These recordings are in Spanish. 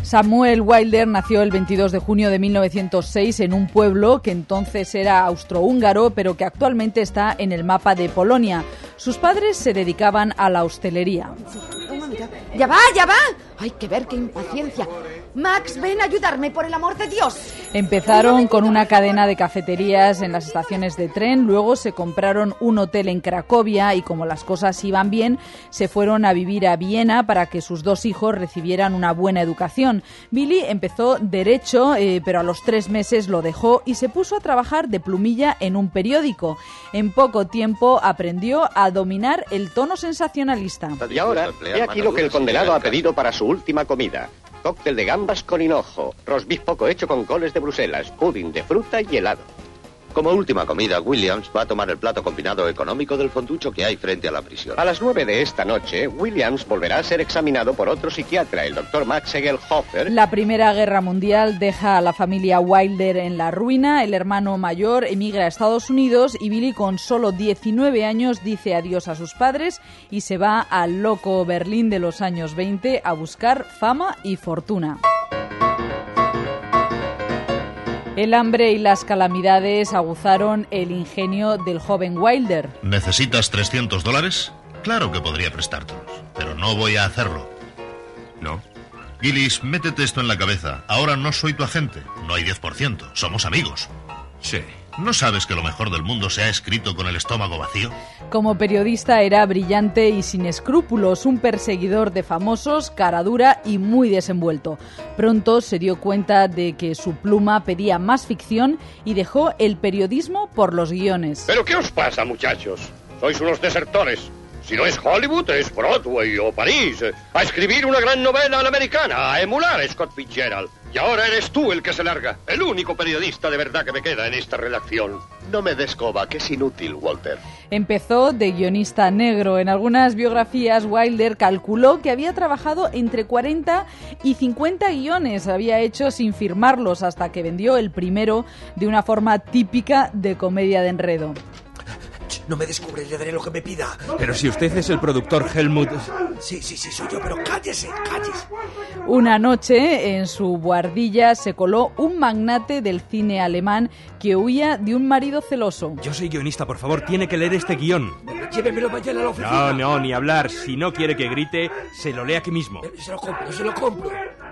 Samuel Wilder nació el 22 de junio de 1906 en un pueblo que entonces era austrohúngaro, pero que actualmente está en el mapa de Polonia. Sus padres se dedicaban a la hostelería. ¡Ya va, ya va! ¡Hay que ver qué impaciencia! Max, ven a ayudarme, por el amor de Dios. Empezaron con una cadena de cafeterías en las estaciones de tren, luego se compraron un hotel en Cracovia y como las cosas iban bien, se fueron a vivir a Viena para que sus dos hijos recibieran una buena educación. Billy empezó derecho, pero a los 3 meses lo dejó y se puso a trabajar de plumilla en un periódico. En poco tiempo aprendió a dominar el tono sensacionalista. Y ahora, he aquí lo que el condenado ha pedido para su última comida. Cóctel de gambas con hinojo, roast beef poco hecho con coles de Bruselas, pudding de fruta y helado. Como última comida, Williams va a tomar el plato combinado económico del fonducho que hay frente a la prisión. A las 9 de esta noche, Williams volverá a ser examinado por otro psiquiatra, el doctor Max Egelhofer. La Primera Guerra Mundial deja a la familia Wilder en la ruina, el hermano mayor emigra a Estados Unidos y Billy, con solo 19 años, dice adiós a sus padres y se va al loco Berlín de los años 20 a buscar fama y fortuna. El hambre y las calamidades aguzaron el ingenio del joven Wilder. ¿Necesitas $300? Claro que podría prestártelos, pero no voy a hacerlo. ¿No? Gillis, métete esto en la cabeza. Ahora no soy tu agente. No hay 10%. Somos amigos. Sí. ¿No sabes que lo mejor del mundo se ha escrito con el estómago vacío? Como periodista era brillante y sin escrúpulos, un perseguidor de famosos, cara dura y muy desenvuelto. Pronto se dio cuenta de que su pluma pedía más ficción y dejó el periodismo por los guiones. ¿Pero qué os pasa, muchachos? Sois unos desertores. Si no es Hollywood, es Broadway o París. A escribir una gran novela a la americana, a emular a Scott Fitzgerald. Y ahora eres tú el que se larga, el único periodista de verdad que me queda en esta redacción. No me des coba, que es inútil, Walter. Empezó de guionista negro. En algunas biografías, Wilder calculó que había trabajado entre 40 y 50 guiones. Había hecho sin firmarlos hasta que vendió el primero de una forma típica de comedia de enredo. No me descubre, le daré lo que me pida. Pero si usted es el productor Helmut... Sí, soy yo, pero cállese. Una noche, en su buhardilla, se coló un magnate del cine alemán que huía de un marido celoso. Yo soy guionista, por favor, tiene que leer este guión. Llévemelo mañana a la oficina. No, ni hablar. Si no quiere que grite, se lo lee aquí mismo. Se lo compro.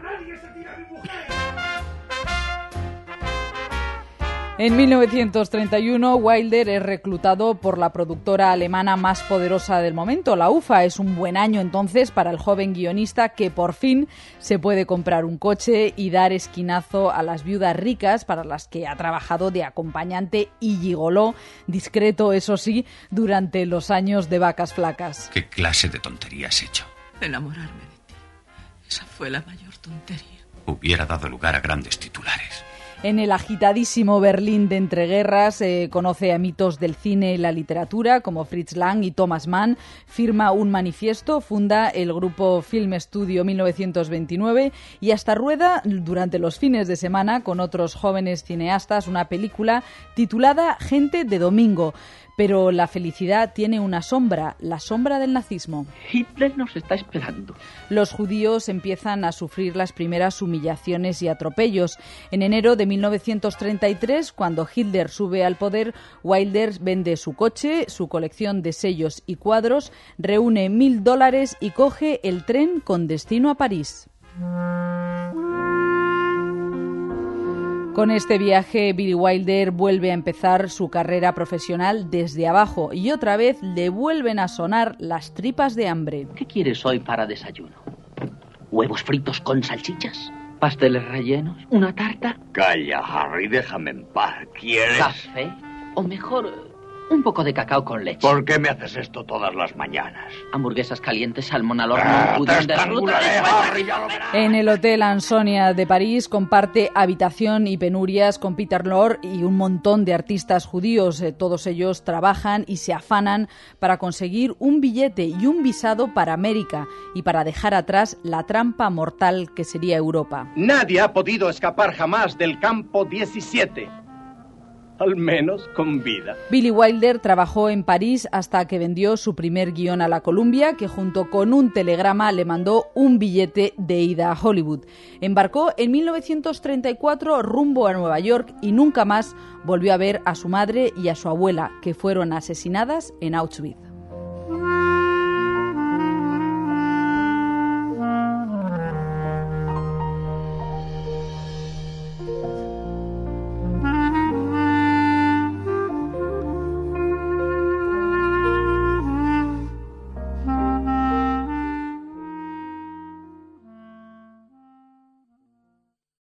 En 1931, Wilder es reclutado por la productora alemana más poderosa del momento, la UFA. Es un buen año entonces para el joven guionista que por fin se puede comprar un coche y dar esquinazo a las viudas ricas para las que ha trabajado de acompañante y gigoló, discreto eso sí, durante los años de vacas flacas. ¿Qué clase de tontería has hecho? Enamorarme de ti. Esa fue la mayor tontería. Hubiera dado lugar a grandes titulares. En el agitadísimo Berlín de entreguerras conoce a mitos del cine y la literatura como Fritz Lang y Thomas Mann, firma un manifiesto, funda el grupo Film Studio 1929 y hasta rueda durante los fines de semana con otros jóvenes cineastas una película titulada Gente de Domingo. Pero la felicidad tiene una sombra, la sombra del nazismo. Hitler nos está esperando. Los judíos empiezan a sufrir las primeras humillaciones y atropellos. En enero de 1933, cuando Hitler sube al poder, Wilder vende su coche, su colección de sellos y cuadros, reúne $1.000 y coge el tren con destino a París. Con este viaje, Billy Wilder vuelve a empezar su carrera profesional desde abajo y otra vez le vuelven a sonar las tripas de hambre. ¿Qué quieres hoy para desayuno? ¿Huevos fritos con salchichas? ¿Pasteles rellenos? ¿Una tarta? Calla, Harry, déjame en paz. ¿Quieres? ¿Café? O mejor, un poco de cacao con leche. ¿Por qué me haces esto todas las mañanas? Hamburguesas calientes, salmón al horno, pudín de fruta... En el Hotel Ansonia de París comparte habitación y penurias con Peter Lorre y un montón de artistas judíos. Todos ellos trabajan y se afanan para conseguir un billete y un visado para América y para dejar atrás la trampa mortal que sería Europa. Nadie ha podido escapar jamás del campo 17. al menos con vida. Billy Wilder trabajó en París hasta que vendió su primer guión a la Columbia, que junto con un telegrama le mandó un billete de ida a Hollywood. Embarcó en 1934 rumbo a Nueva York y nunca más volvió a ver a su madre y a su abuela, que fueron asesinadas en Auschwitz.